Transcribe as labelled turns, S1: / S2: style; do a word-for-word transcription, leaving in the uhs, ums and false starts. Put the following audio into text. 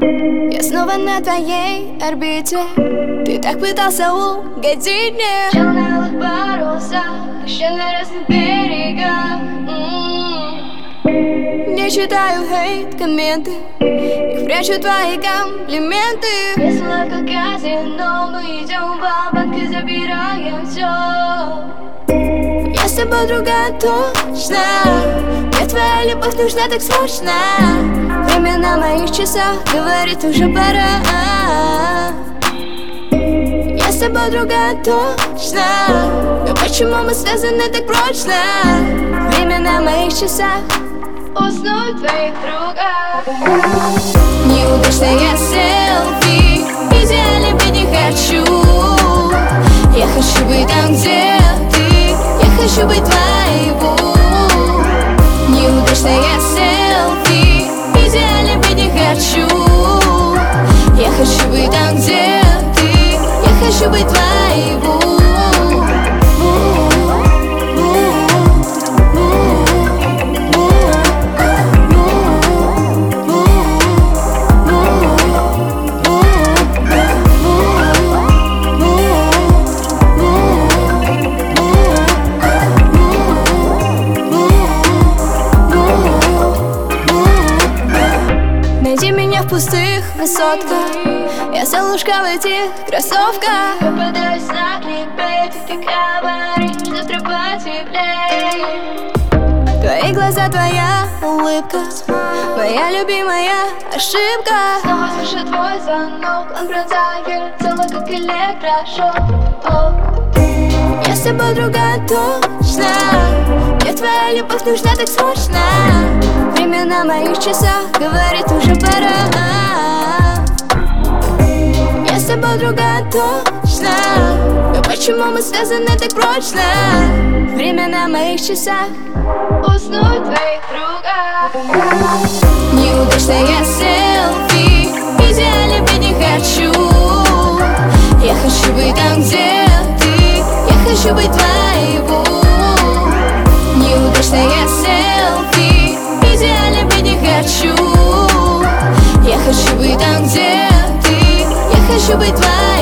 S1: Я снова на твоей орбите. Ты так пытался угодить мне.
S2: Чел на алых парусах, еще на разных берегах. м-м-м.
S1: Не читаю хейт-комменты, их прячу твои комплименты.
S2: Весело как казино, мы идем в банк и забираем все.
S1: Я с тобой другая точно. Мне твоя любовь нужна так срочно. Время на моих часах говорит уже пора. Я с тобой другая точно. Но почему мы связаны так прочно? Время на моих часах.
S2: Уснуть в твоих руках.
S1: Неудачная селфи, идеально быть не хочу. Я хочу быть там, где ты. Я хочу быть твоего. Неудачная селфи, идеально быть не хочу. Я хочу быть там, где ты. Я хочу быть твоего. Найди меня в пустых высотках. Я солнышко в этих кроссовках.
S2: Попадаюсь на кликбейт, и ты говоришь, завтра потеплей.
S1: Твои глаза, твоя улыбка, моя любимая ошибка.
S2: Снова слышу твой звонок, он пронзает тело, как электрошок.
S1: Я с тобой другая точно. Мне твоя любовь нужна так срочно. Время на моих часах говорит уже пора. Я с тобой другая точно. Но почему мы связаны так прочно? Время на моих часах.
S2: Уснуть в твоих руках.
S1: Неудачная селфи, идеально быть не хочу. Я хочу быть там, где ты. Я хочу быть твоего. Неудачная селфи, идеально быть не хочу. Я хочу быть там, где ты. Я хочу быть твоего.